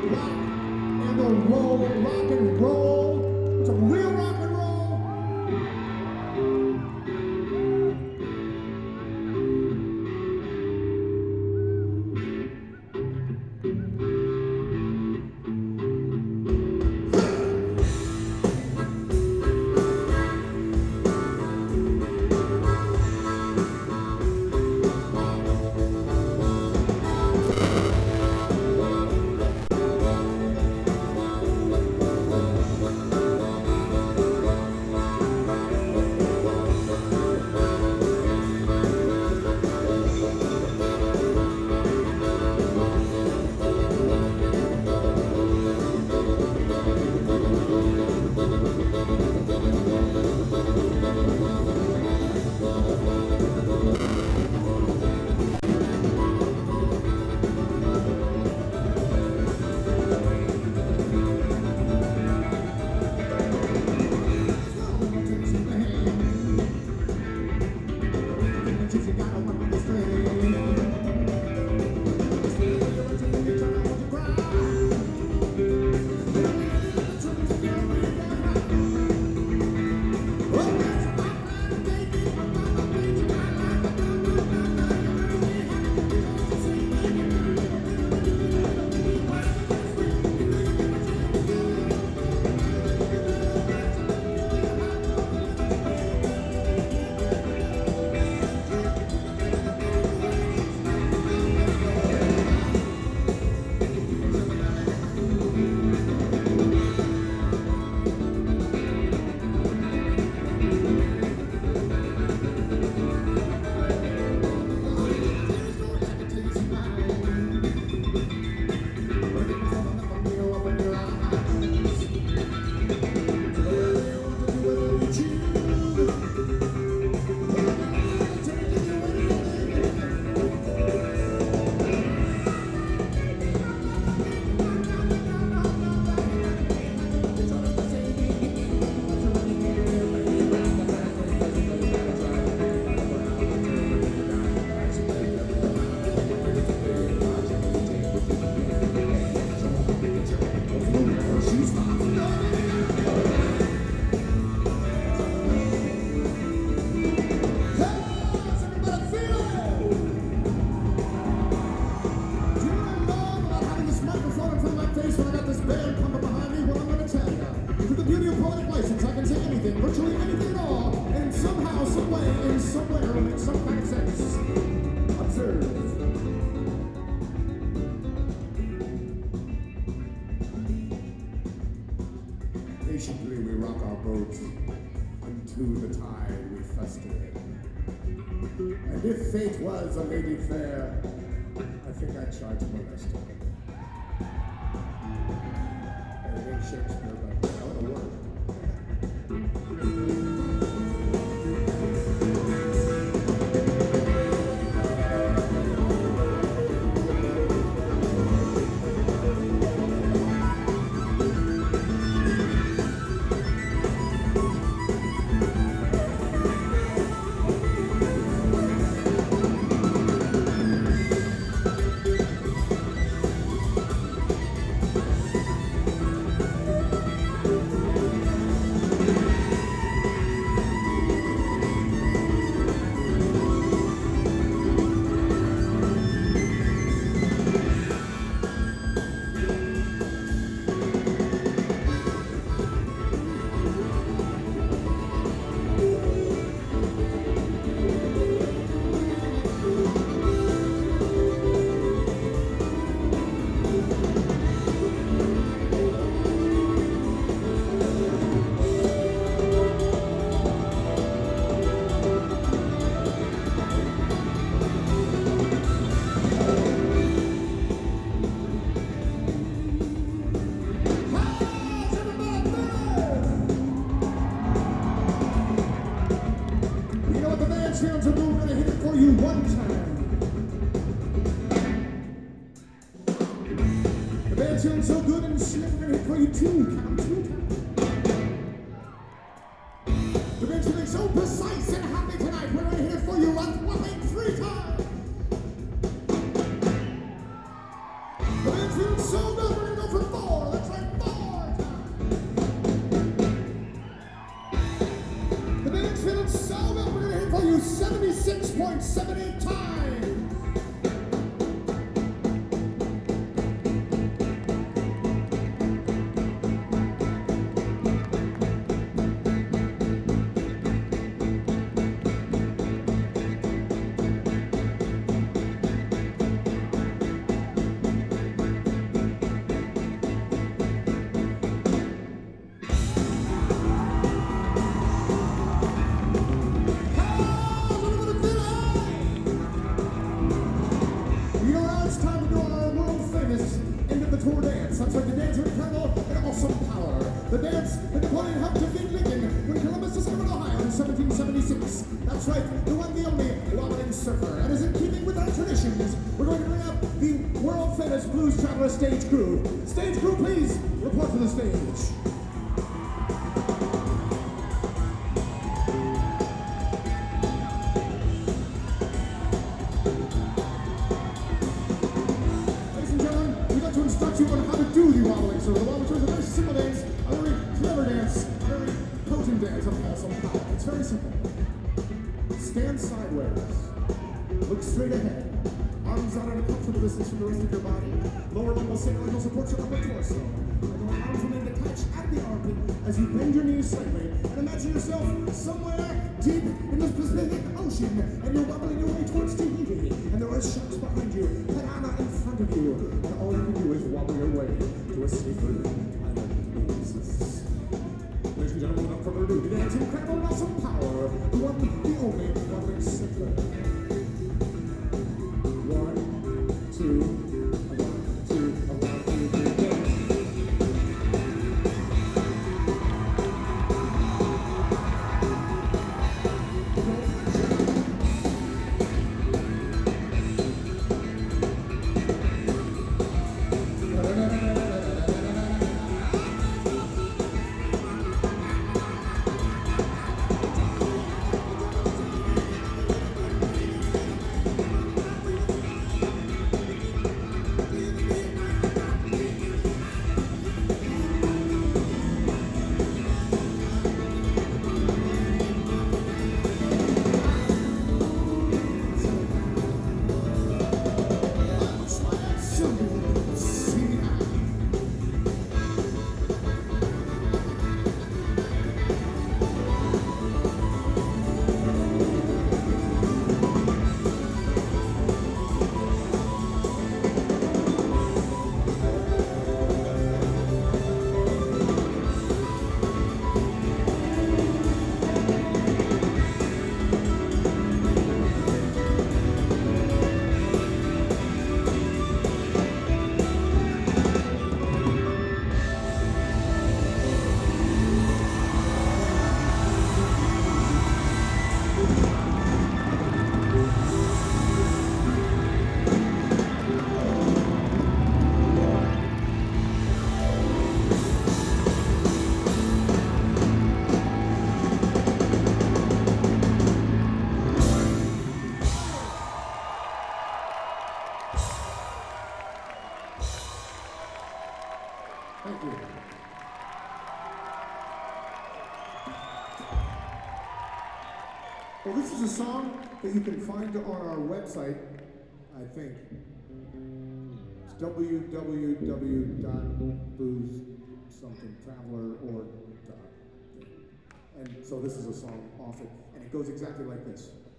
rock and the roll, rock and roll. It's a real rock and roll. Virtually anything at all, and somehow, some way, in somewhere, in some kind of sense. Observe. Patiently we rock our boat unto the tide we fester. And if fate was a lady fair, I think I'd try to molest her. And it ain't Shakespeare, but I want to work. Feeling so good and slick, we're gonna hit for you two. Count two. The band's feeling so precise and happy tonight, we're gonna hit for you a whopping 3 times. The band's feeling so good, we're gonna go for dance. That's right, the dance of incredible and awesome power. The dance that Napoleon helped defeat Lincoln when Columbus discovered Ohio in 1776. That's right, the one, the only wobbling surfer. And as in keeping with our traditions, we're going to bring up the world-famous Blues Traveler stage crew. Stage crew, please report to the stage. You on how to do the wobbling surfer. The wobbling surfer is a very simple dance, a very clever dance, a very potent dance of awesome power. It's very simple. Stand sideways, look straight ahead, arms out at a comfortable distance from the rest of your body. Lower limb will sacral support your upper torso. And your arms remain attached at the armpit as you bend your knees slightly and imagine yourself somewhere deep in the Pacific Ocean, and you're wobbling your way towards Tahiti, and there are sharks behind you, piranha in front of you, and all you can do is wobble your way to a safer island oasis. Ladies and gentlemen, without further ado, the dance incredible and awesome power, the one, the only wobbling surfer. 1, 2. Thank you. Well, this is a song that you can find on our website, I think. It's www.boozesomethingtraveler.org. And so this is a song off it, and it goes exactly like this.